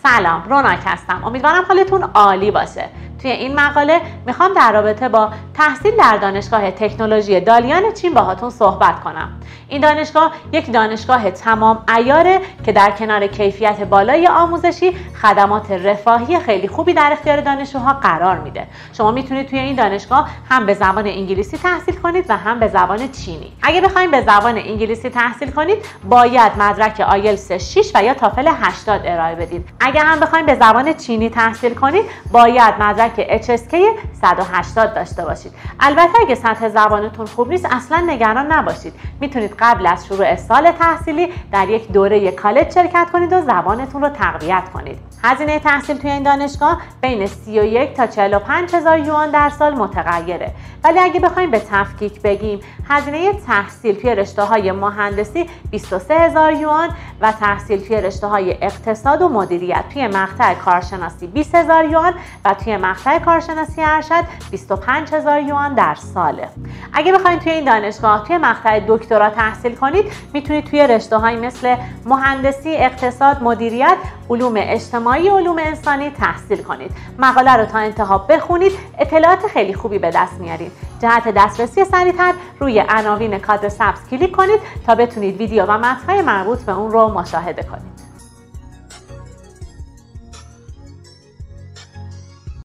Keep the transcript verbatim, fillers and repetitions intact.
سلام، روناک هستم. امیدوارم حالتون عالی باشه. توی این مقاله میخوام در رابطه با تحصیل در دانشگاه تکنولوژی دالیان چین باهاتون صحبت کنم. این دانشگاه یک دانشگاه تمام عیاره که در کنار کیفیت بالای آموزشی خدمات رفاهی خیلی خوبی در اختیار دانشجوها قرار میده. شما میتونید توی این دانشگاه هم به زبان انگلیسی تحصیل کنید و هم به زبان چینی. اگه بخواید به زبان انگلیسی تحصیل کنید، باید مدرک آیلتس شش و یا تافل هشتاد ارائه بدید. اگه هم بخواید به زبان چینی تحصیل کنید، باید مدرک اچ اس کی صد و هشتاد داشته باشید. البته اگه سطح زبانتون خوب نیست، اصلا نگران نباشید. میتونید قبل از شروع سال تحصیلی در یک دوره کالج شرکت کنید و زبانتون رو تقویت کنید. هزینه تحصیل توی این دانشگاه بین سی و یک تا چهل و پنج هزار یوان در سال متغیره. ولی اگه بخوایم به تفکیک بگیم، هزینه تحصیل توی رشته‌های مهندسی بیست و سه هزار یوان و تحصیل توی رشته‌های اقتصاد و مدیریت توی مقطع کارشناسی بیست هزار یوان و توی مقطع کارشناسی ارشد بیست و پنج هزار یوان در ساله. اگه بخواید توی این دانشگاه توی مقطع دکترا تحصیل کنید، میتونید توی رشته‌های مثل مهندسی، اقتصاد، مدیریت، علوم اجتماعی و علوم انسانی تحصیل کنید. مقاله رو تا انتها بخونید، اطلاعات خیلی خوبی به دست میارید. جهت دسترسی سریع‌تر روی عناوین کادر سبز کلیک کنید تا بتونید ویدیو و متن‌های مربوط به اون رو مشاهده کنید.